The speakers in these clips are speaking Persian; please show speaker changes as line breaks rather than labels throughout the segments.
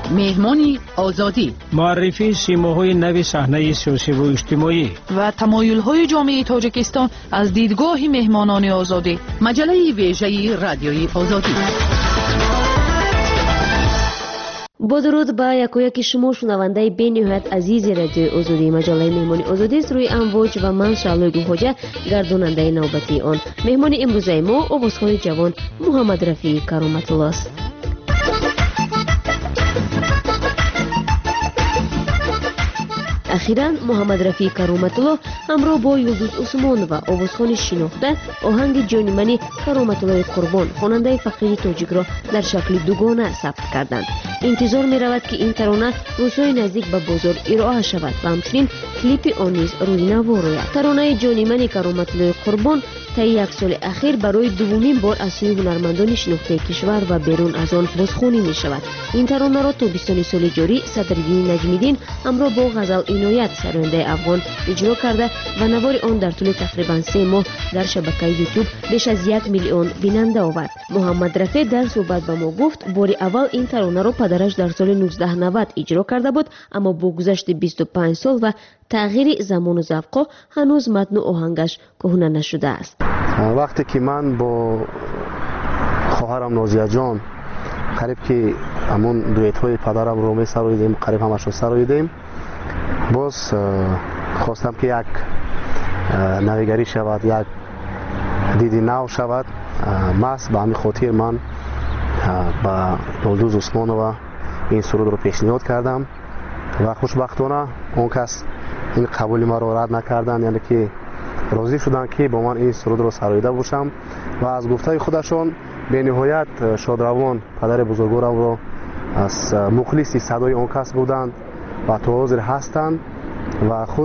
مهمانی آزادی،
معرفی سیماهای نو صحنه سیاسی و اجتماعی
و تمایل‌های جامعه تاجیکستان از دیدگاه مهمانان آزادی. مجله ویژه رادیوی آزادی.
با درود به یکایک شما شنونده بین‌نهایت عزیز رادیو آزادی. مجله مهمانی آزادی است روی امواج و من شعله گوهاجه گرداننده نوبتی آن. مهمان امروز ما آوازخوان جوان محمد رفیع کرامت الله است. اخیراً محمد رفیع کرامت الله همراه با یلدوز عثمان و آوازخوان شناخته آهنگ جان من کرامت الله قربان خواننده فقیر تاجیک را در شکل دوگانه ثبت کردند. انتظار می رود که این ترانه روزهای نزدیک به بازار ارائه شود و همچنین کلیپ آن نیز روی نوا روید. ترانه جان من کرامت الله قربان طی یک سال اخیر برای دومین بار از سوی هنرمندان شناخته کشور و بیرون از آن بازخوانی می شود. این ترانه را تابستان سال جاری صدرالدین نجمیدین همراه با غزل عنایت سرانده افغان اجرا کرده و نوار آن در طول تقریبا 3 ماه در شبکه یوتیوب بیش از 1 میلیون بیننده آورد. محمد رفیع در صحبت با ما گفت بار اول این ترانه را پدرش در سال 1990 اجرا کرده بود، اما با گذشت 25 سال و تغییر زمان و ذوق هنوز متن و آهنگش کهنه نشده است.
وقتی که من با خواهرم نازیه جان قریب که همون دویت های پدرم رو می سراییدیم، قریب همش رو سراییدیم، باز خواستم که یک نویگری شود، یک دیدی نو شود. ماست به همین خاطر من با یلدوز عثمانова این سرود رو پیشنهاد کردم و خوشبختانه اون کس این قبول ما رو رد نکردن، یعنی که راضی شدن که با من این سرود رو سراییده باشم و از گفته خودشون به نهایت شادروان پدر بزرگوارم رو از مخلصی صدای اون کس بودند و تا حاضر هستند و خود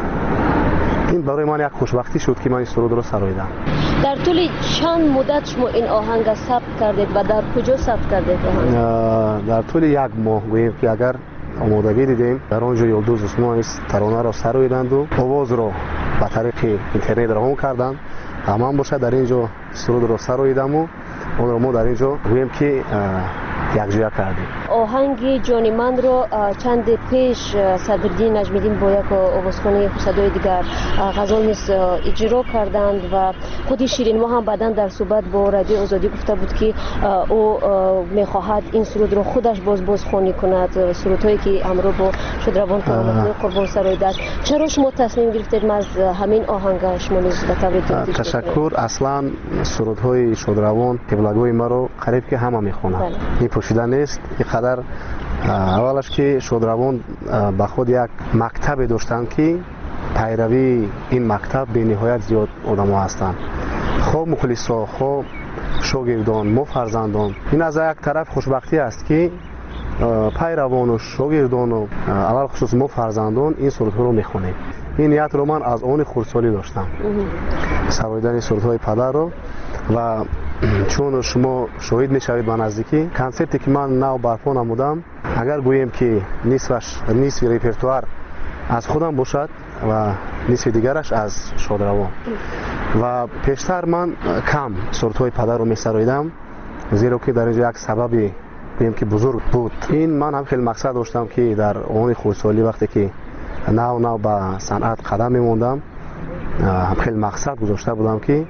این برای من یک خوشبختی شد که من این سرود رو سراییدم.
در طول چند مدت شما این آهنگ ثبت کردید و در کجا ثبت کردید آهنگ؟
در طول 1 ماه گوییم که اگر آمادگی دیدیم در آنجا یلدوز عثمان ترانه را سراییدند و آواز را به طریق اینترنت روان کردند. من باشه در اینجا سرود را سراییدم و اون را ما در اینجا گوییم که یکجا کردیم.
آهنگ جان من رو چند پیش صدرالدین نجمیدین با یک آوازخوان صدای دیگر غزل نیز اجرا کردند و خودی شیرین ما هم بعداً در صحبت با رادیو آزادی گفته بود که او میخواهد این سرود رو خودش بازخوانی کند، سرودهایی که همراه با شادروان قربان سراییده است. چرا شما تصمیم گرفتید از همین آهنگ شما نیز به طور دیگه؟
تشکر. اصلا سرودهای شادروان قبلگوی ما رو قریب که همه میخوانند. این پوشیده نیست. اینقدر اولش که شادروان با خود یک مکتب داشتند که پیروی این مکتب به نهایت زیاد آدم ها هستند، خواه مخلصا خواه شاگردان ما فرزندان. این از یک طرف خوشبختی است که پیروان و شاگردان و اول خصوص ما فرزندان این سرودها رو میخونیم. این نیت رو من از آن خردسالی داشتم، سراییدن سرودهای پدر رو. و چون شما شاهد میشوید به نزدیکی کنسرتی که من نو برپا نمودم، اگر گوییم که نصف ریپرتوار از خودم باشد و نصف دیگرش از شادروان و پیشتر من کم سرودهای پدر رو میسراییدم، زیرا که در اینجا یک سببی گوییم که بزرگ بود. این من هم خیلی مقصد داشتم که در آن خردسالی وقتی که نو به صنعت قدم میموندم هم خیلی مقصد گذاشته بودم که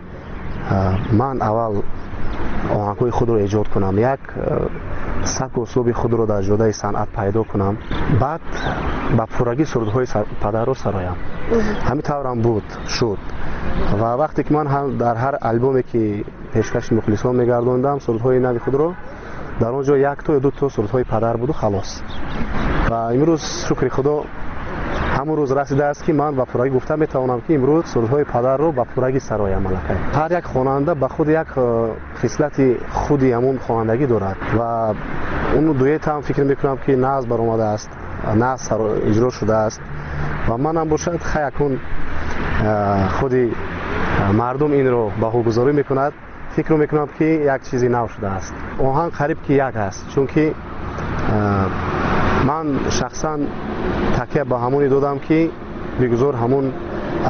من اول آهنگ‌های خود رو ایجاد کنم، یک سبک و اسلوب خود رو در جاده صنعت پیدا کنم، بعد با پورگی سرودهای پدر رو سرایم. همین طورم بود شد و وقتی که من هم در هر البومی که پیشکش مخلصان میگردوندم سرودهای نوی خود رو، در اونجا 1 تا یا 2 تا سرودهای پدر بود و خلاص. و امروز شکر خدا همون روز رسیده است که من با پورگی گفتم میتوانم که امروز سرودهای پدر رو با پورگی سرایم. ملکه هر یک خواننده به خود یک خصلت خودی همون خوانندگی دارد و اون دویت هم فکر میکنم که ناز برآمده است، ناز اجرا شده است و من هم باشد خیلی خودی مردم این رو بهوگذاری میکند، فکر میکنم که یک چیزی نو شده است. آهنگ قریب که یک است، چون که من شخصا تکیه با همونی دادم که بگذار همون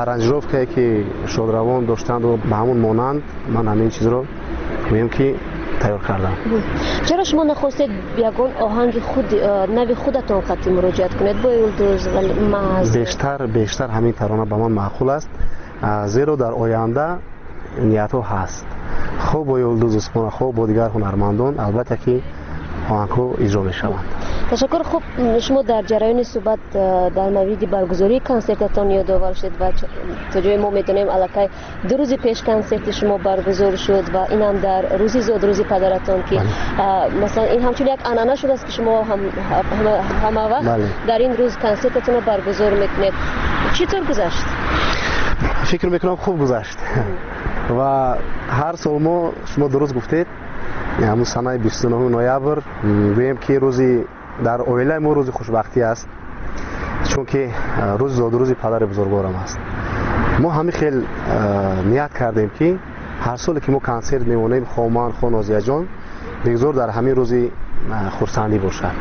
ارنجروف که شادروان داشتند و به همون مانند من همین چیز رو میگم که تیار کردم.
چرا شما نخواستید یگان آهنگ خود نوی خودتان خطی مراجعت کنید با یلدوز و محض؟
بیشتر همین ترانه به من معقول است، زیرا در آینده نیت ها هست خوب با یلدوز عثمان، خوب با دیگر هنرمندان البته که آهنگ ها اجرا می شوند.
تشکر. خوب شما در جریان صحبت در مورد برگزاری کنسرتتان یادآور شد و تا جای ما میتونیم الکی 2 روز پیش کنسرت شما برگزار شد و این هم در روزی زاد روزی پدرتان که مثلا این همچون یک عنعنه شده است که شما همه وقت در این روز کنسرتتون رو برگزار میکنید. چطور گذشت؟
فکر میکنم خوب گذشت و هر سال ما شما درست گفتید همون سنه 29 نوامبر گویم که روزی در اویله ما روز خوشبختی است، چون که روز زاد روزی پدر بزرگوارم است. ما همین خیلی نیت کردیم که هر سال که ما کنسرت میمونیم خوامان خو نازیه جان بگذار در همین روزی خرسندی باشد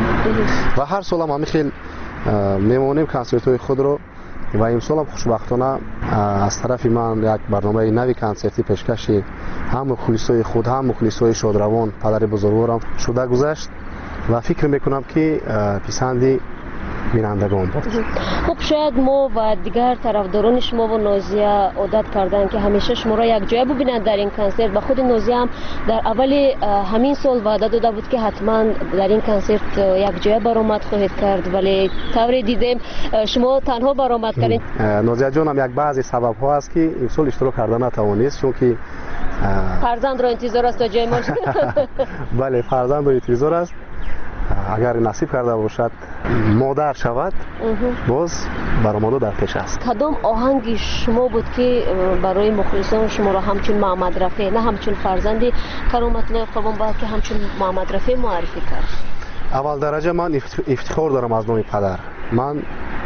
و هر سال هم همین خیلی میمونیم کنسرت های خود رو و امسال هم خوشبختانه از طرف من یک برنامه نوی کنسرتی پیشکشی هم مخلصای خود هم مخلصای شادروان پدر بزرگوارم شده گذشت و فکر میکنم که پسندی بینندگان بود.
خب شاید ما و دیگر طرفداران شما و نازیه عادت کردن که همیشه شما را یک جای ببینند در این کنسرت و خود نازیه هم در اول همین سال وعده داده بود که حتما در این کنسرت یک جای برآمد خواهید کرد، ولی طوری دیدیم شما تنها برآمد کردین.
نازیه جان هم یک بعضی سبب ها است که این سال اشتراک کردن نتوانست، چون که
فرزند را انتظار است تا جای ما.
بله فرزند را انتظار است، اگر نصیب کرده باشد مادر شود باز برآمده در پیش است.
کدام آهنگ شما بود که برای مخلصان شما را همچون محمد رفیع نه همچون فرزندی کرامت الله قربان بلکه همچون محمد رفیع معرفی کرد؟
اول درجه من افتخار دارم از نام پدر. من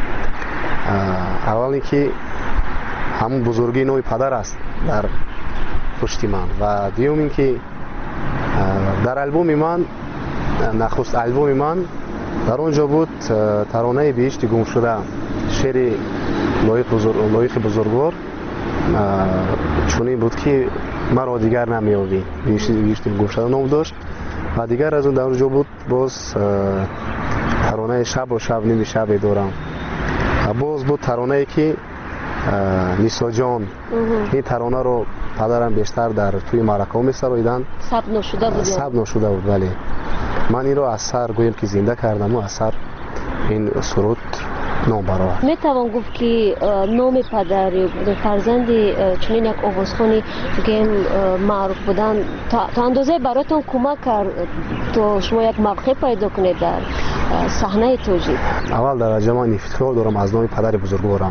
اول اینکه همون بزرگی نام پدر است در پشتی من و دیوم اینکه در البوم من نخست البوم من در اونجا بود ترانه بهشت گم شده، شعر لایق بزرگوار چونین بود که مرا دیگر نمیابی، بهشت گم شده نام داشت و دیگر از اون در اونجا بود باز ترانه شب و شب نمی شب دارم و باز بود ترانه که نیسا جان. این ترانه رو پدرم بیشتر در توی معرکه می سرایدن ثبت نشده بود ولی من این رو از سر گویم که زنده کردم و از سر این سرود نام برآورد.
می توان گفت که نام پدر فرزند چنین یک آوازخوانی که معروف بودن تا اندازه براتون کمک کرد تا شما یک موقع پیدا کنید در صحنه توجیه؟
اول درجه من افتخار دارم از نام پدر بزرگوارم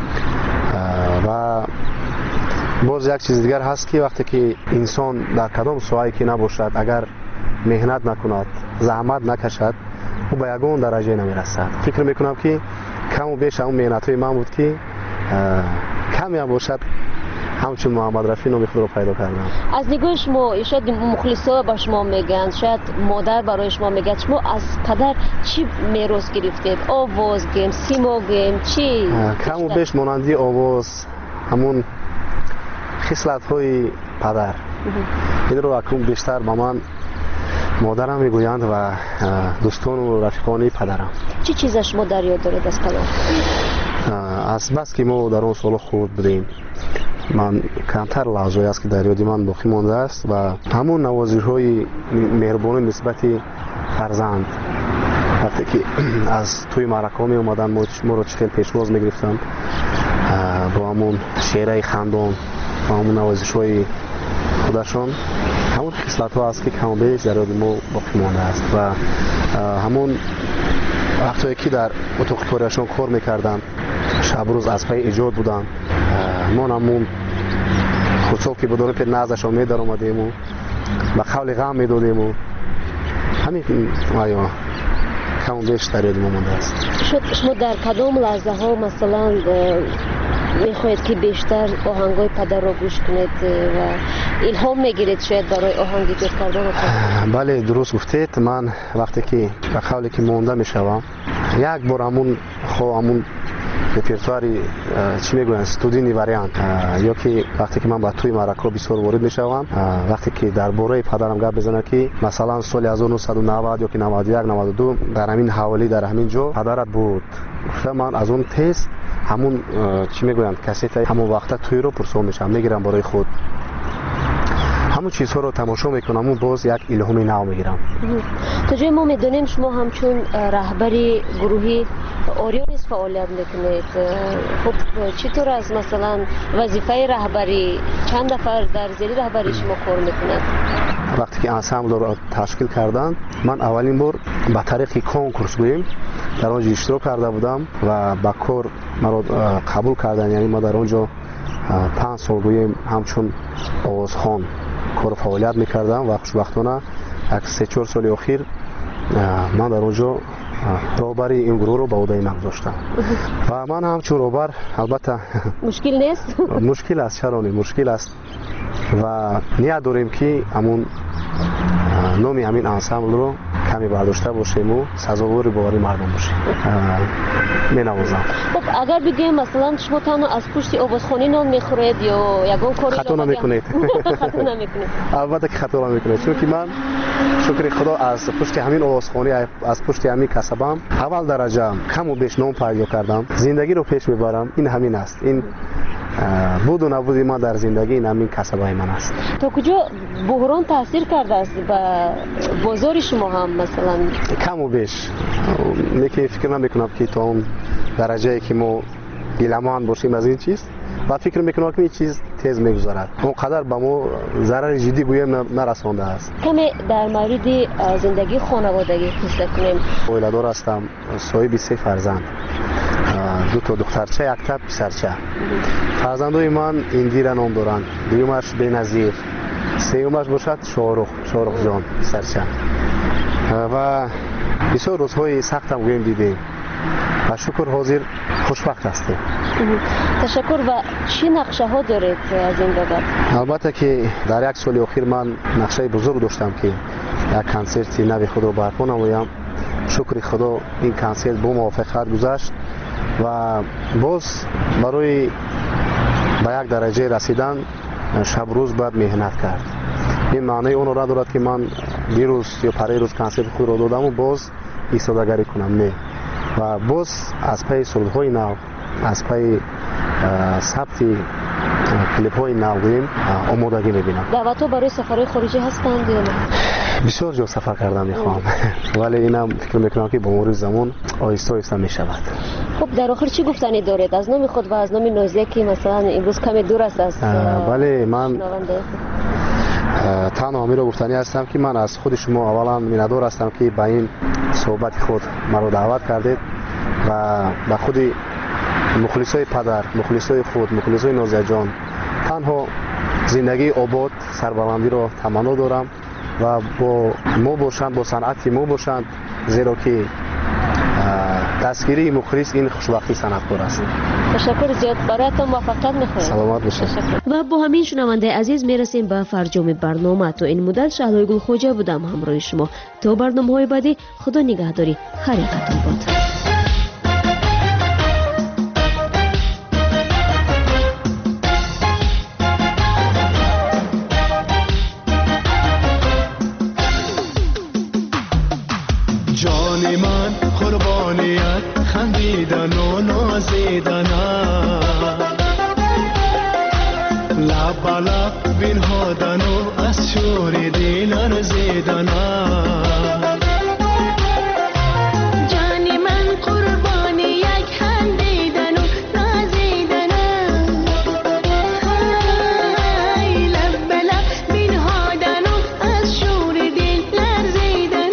و باز یک چیز دیگر هست که وقتی که انسان در کدام ساحه‌ای که نباشد اگر مهنت نکند زحمت نکشد او به یگان درجه نمیرسد. فکر میکنم که کم و بیش اون مهنت های من بود که کمی هم باشد همچون محمد رفیع نام خود رو پیدا کردم.
از نگاه شما شاید مخلصا با شما میگن، شاید مادر برای شما میگه، شما از پدر چی میراث گرفتید؟ آواز گیم، سیما گیم، چی؟
کم و بیش مانندی آواز همون خصلت های پدر. این رو اکنون بیشتر با من مادرم میگویند و دوستان و رفیقانی پدرم.
چی چیز شما در یاد دارید از پدر؟
از بس که ما در اون سال خود بودیم من کمتر لحظه‌ای است که در یاد من باقی مانده است و همون نوازش‌های مهربانی نسبت فرزند وقتی که از توی معرکه می اومدن ما رو چخیل پیشواز میگرفتن با همون شعرهای خندان و همون نوازش‌های خودشان، همون خصلت ها است که کم و بیش در یاد ما باقی مانده است و همون وقتی که در اتاق کاریشان کار میکردن شب روز از پای ایجاد بودن ما همون خودسال که بدون پید نازشان میدار آمدیم و قول غم میدادیم و همین کم و بیش در یاد ما مانده است.
شما در کدام لحظه ها مثلا میخواهید که بیشتر آهنگای پدر رو گوش کنید و الهام میگیرید شاید برای آهنگ ایجاد کردن؟
بله درست گفتید. من وقتی که به قولی که مانده میشوم یک بار همون репертуари чӣ мегӯянд студийни вариант ё ки вақте ки ман ба тӯи маъракаҳо бисёр ворид мешавам, вақте ки дар бораи падарам гап мезанам ки масалан соли 1990 ё ки 91 92 дар ҳамин ҳаволӣ дар ҳамин ҷо падарат буд, ман аз он тез ҳамун чӣ мегӯянд кассетаи ҳамон вақта тӯиро пурсон мешавам, мегирам бораи худ, ҳамун чизҳоро тамошо мекунам, боз як илҳоми нав мегирам.
то ҷои мо медонем шумо ҳамчун раҳбари гурӯҳи Орион низ фаъолият мекунед. хуб чӣ тавр аст масалан вазифаи раҳбарӣ, чанд нафар дар зери раҳбарии шумо кор мекунад?
вақте ки ансамблро ташкил карданд, ман аввалин бор ба тариқи конкурс гӯем дар он ҷо иштирок карда будам ва ба кор маро қабул карданд, яъне ма дар он ҷо 5 сол гӯем ҳамчун овозхон кор фаъолият мекардам ва хушбахтона як 3-4 соли охир ман дар он ҷо роҳбари ин гурӯҳро ба ӯҳдаи ман гузоштам ва ман ҳамчун роҳбар албатта
мушкил нест?
мушкил аст, чаро не мушкил аст ва ният дорем ки ҳамун номи ҳамин ансамблро каме бардошта бошему сазовори бовари мардум бошем. менавозам.
хуб агар бигӯем масалан шумо танҳо аз пушти овозхонӣ нон мехӯред ё ягон кори
хато намекунед?
хато намекунед?
албатта ки хато намекунед, чунки ман шукри худо аз пушти ҳамин овозхонӣ, аз пушти ҳамин касабам аввал дараҷа каму беш ном пайдо кардам, зиндагиро пеш мебарам. ин ҳамин аст, ин буду набуди ман дар зиндагӣ ин ҳамин касабаи ман аст.
то куҷо буҳрон таъсир кардааст ба бозори шумо ҳам масалан?
каму беш, лекин фикр намекунам ки то он дараҷае ки мо гиламанд бошем аз ин чиз ва фикр мекунам ки ин чиз тез мегузарад. он қадар ба мо зарари ҷиддӣ гӯем нарасондааст.
каме дар мавриди зиндагии хонаводагӣ қисса кунем.
оиладор ҳастам, соҳиби 3 фарзанд, 2 духтарча, 1 писарча. фарзандои ман Индира ном доранд, дуюмаш Беназир, сеюмаш бошад Шоруқҷон писарча. ва бисёр рӯзҳои сахтам гӯем дидем ва шукр ҳозир хушбахт ҳастем.
ташаккур. ва чӣ нақшаҳо доред аз ин бобат?
албатта ки дар як соли охир ман нақшаи бузург доштам ки як консерти нави худро барпо намоям. шукри худо ин консерт бо муваффақият гузашт ва боз барои ба як дараҷае расидан шабрӯз бояд меҳнат кард. ин маънои онро надорад ки ман дирӯз ё парирӯз консерти худро додаму боз истодагарӣ кунам, не. ва боз аз пайи сурудҳои нав, аз пайи сабти клипҳои нав гӯем омодагӣ мебинам.
даъватҳо барои сафарҳои хориҷӣ ҳастанд ё не?
бисёр ҷо сафар кардан мехоҳам, вале инам фикр мекунам ки бо мурури замон оҳиста оҳиста мешавад.
хуб дар охир чӣ гуфтанӣ доред аз номи худ ва аз номи Нозия ки масалан имрӯз каме дур аст аз
бале ман
шунавандаи худ?
танҳо ҳамиро гуфтанӣ ҳастам ки ман аз худи шумо аввалан миннатдор ҳастам ки ба ин суҳбати худ маро даъват кардед ва ба худи мухлисои падар, мухлисои худ, мухлисои Нозияҷон танҳо зиндагии обод, сарбаландиро таманно дорам ва бо мо бошанд, бо санъати мо бошанд, зеро ки дастгирии мухлис ин хушбахтии санъаткор аст.
ташаккур зиёд. бароятон муваффақият мехоҳем.
саломат бошед.
ва бо ҳамин шунавандаи азиз мерасем ба фарҷоми барнома. то ин муддат Шаҳлои Гулхоҷа будам ҳамроҳи шумо. то барномаҳои баъдӣ худо нигаҳдори ҳар якатон бод.
جان من قربانیت خندیدن و نازیدن لب به لب بنهادن و از شور دل ارزیدن
جان من قربان یک خندیدن و نازیدن لب به لب بنهادن و از شور دل لرزیدن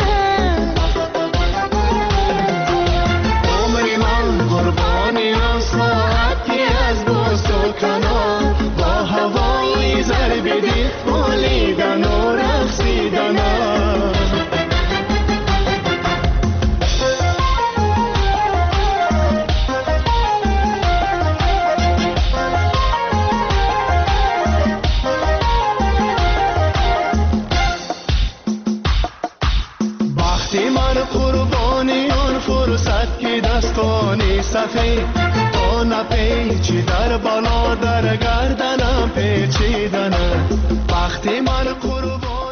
عمر من قربانی آن ساعتی از دوست و کنار با هوای ضرب دل بولیدن و رقصیدن وقتی من قربانی آن پرسد که دستانی سفید تا نپیچی در بالا در گردنم پیچیدنه وقتی من قربان